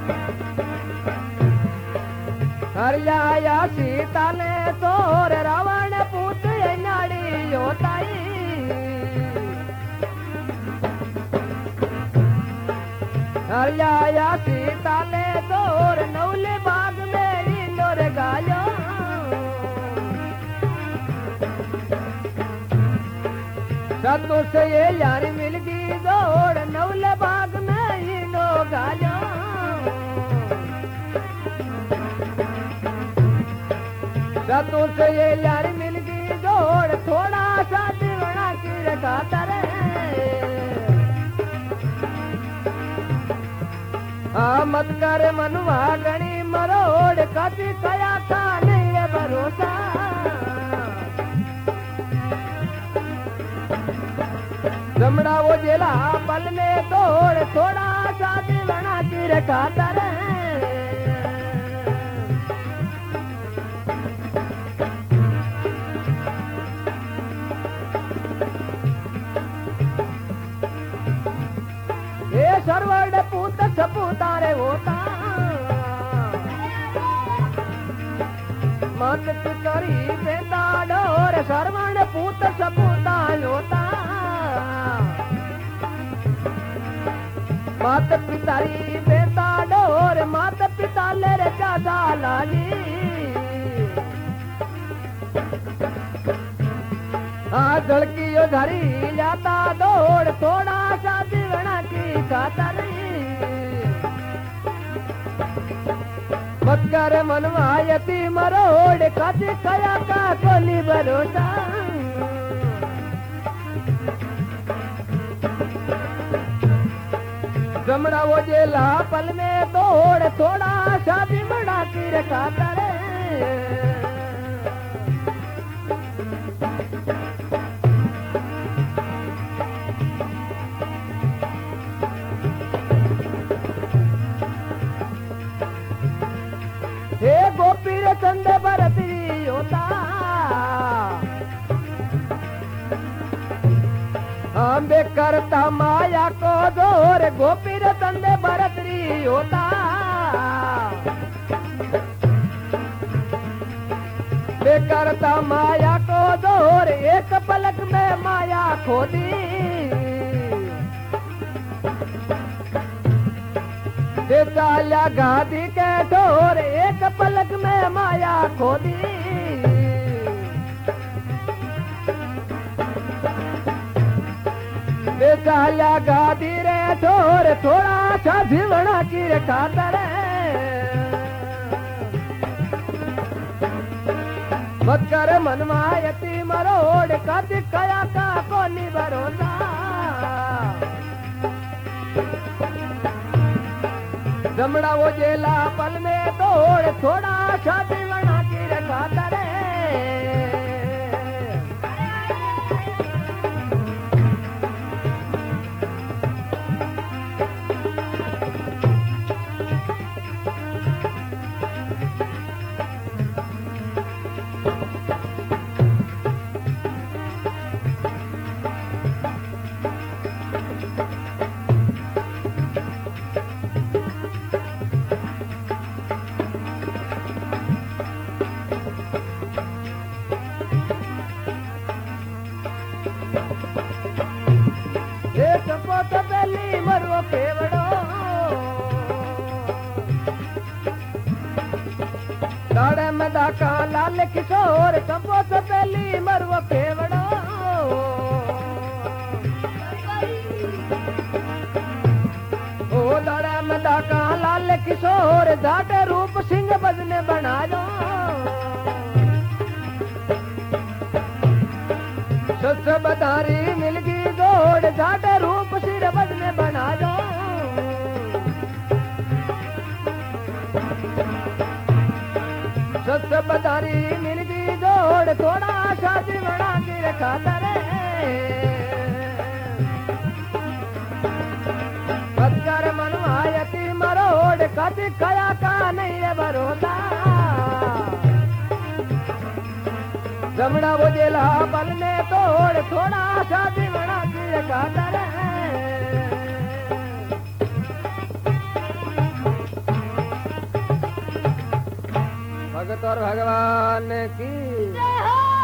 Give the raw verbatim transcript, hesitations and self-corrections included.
हरिया सीता ने तोर रावण पूत नाड़ी होताई हरिया सीता ने तोर नौले बाग में इंदोर गायो सतु से ये यार मिल गई दौड़ नौले बाग में इंदो गायो सतु से ये यार मिल गई दौड़ थोड़ा सा दीवाना की रखा तरे हाँ मत कर मनुआ गणी मरोड़ कभी कया था नहीं है भरोसा जमड़ा वो जेला पल में दौड़ थोड़ा सा दीवाना की रखा तरे सर्वड पूत सपूतारे होता मत पितरी बेटा डोर सर्वण पूत सपूता होता मात पितारी बेटा डोर मात पिता ले रे चाचा लाली हाँ झड़की यो धरी जाता दौड़ थोड़ा सा दीवना की खातर मत कर मनवायती मरोड़ कभी कया का कोली भरोसा जमड़ा वो जेला पल में दौड़ थोड़ा सा दीवना की रखा करे हे गोपी रे चंद भरतरी होता हम करता माया को जोर गोपी रे चंद भरतरी होता करता माया को जोर एक पलक में माया खोदी चाल्या गादी के ठोर एक पलक में माया खोदी चाल्या गादी रे ठोर थोड़ा सा भिवना की रखा करे मत कर मनमायती मरोड़ कद कया का कोनी भरोसा जमड़ा वो जेला पल में दौड़ थोड़ा सा दीवाना की रखा करे मरो केवड़ो दाड़े में दाका लाल किशोर सबो से पहली मरो केवड़ो ओ दाड़े में दाका लाल किशोर दाटे रूप सिंह बजने बना दो सस बधारी मिलगी दौड़ जाटे रूप सिर बदने बना दो सस बधारी मिलगी दौड़ थोड़ा शादी बना के रखा तरे पत्थर मनवायती मरोड़ कभी कया का नहीं है भरोसा जमड़ा वो जेला पल में तोड़ थोड़ा सा दीवना की रखा भगवान की जय हो